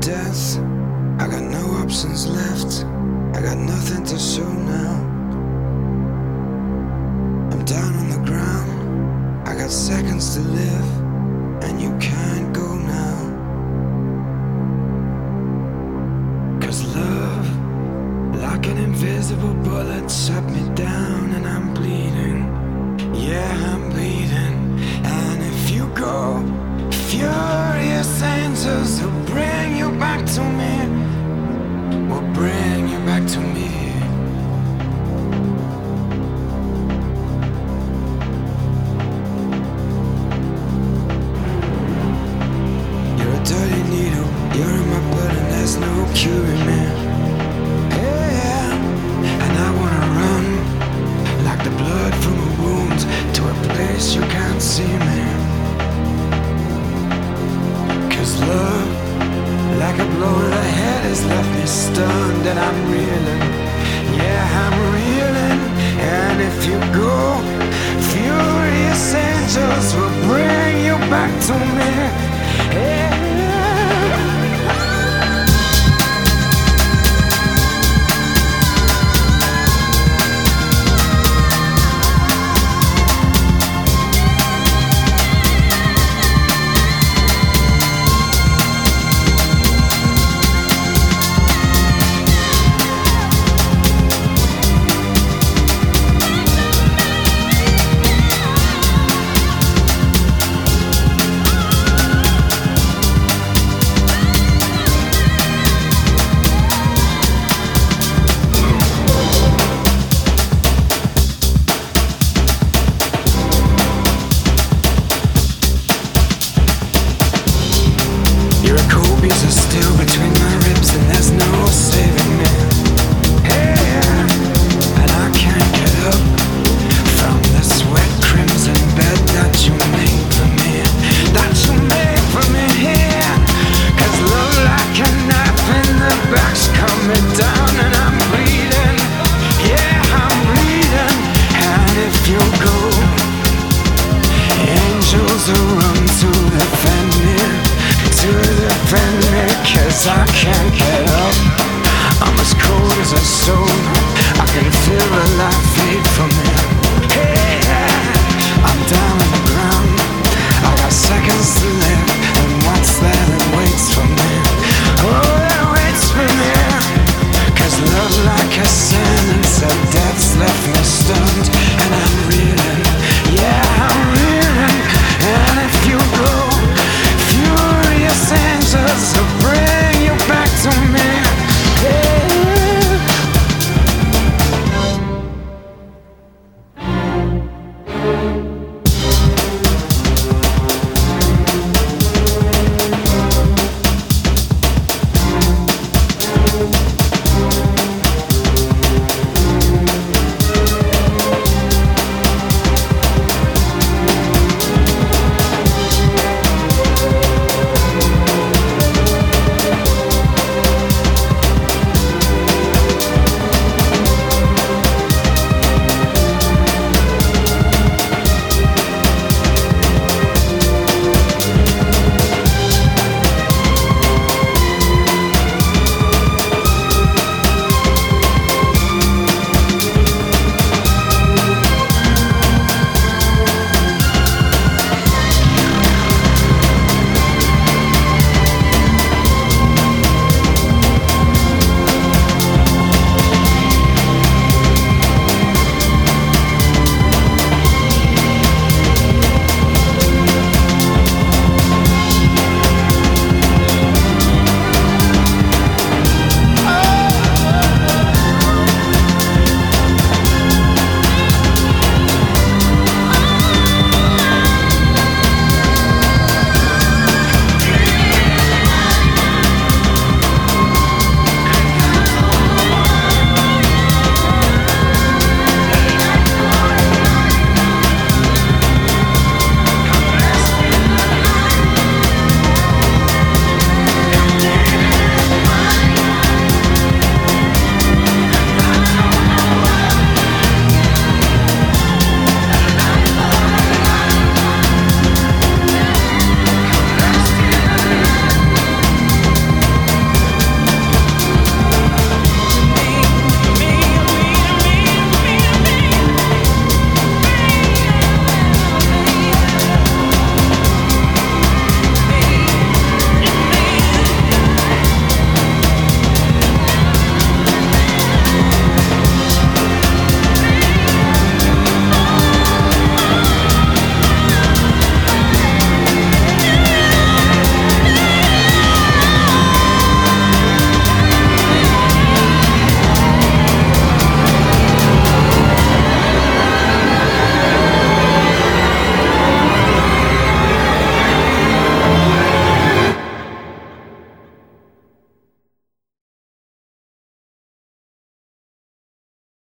death. I got no options left. I got nothing to show now. I'm down on the ground. I got seconds to live, and you can't go now. 'Cause love, like an invisible bullet, shut me down and I'm bleeding. Yeah, I'm bleeding. And if you go, furious angels will bring you back to me. Will bring you back to me. You're a dirty needle, you're in my blood and there's no curing me. Yeah, and I wanna run like the blood from a wound to a place you can't see me. 'Cause love, like a blow to the head, has left me stunned and I'm reeling. Yeah, I'm reeling. And if you go, furious angels will bring you back to me. Yeah. Copies are still between my ribs and there's no saving me. Hey, and I can't get up from the sweat crimson bed that you made for me. That you made for me here. 'Cause love like a knife in the back's coming down and I'm bleeding. Yeah, I'm bleeding. And if you go, angels will run to defend me. To defend me, 'cause I can't get up. I'm as cold as a stone. I can feel the light fade from me. Hey, I'm down on the ground. I got seconds to live, and what's there that waits for me? Oh, that waits for me. 'Cause love like a sentence of death's left me stunned, and I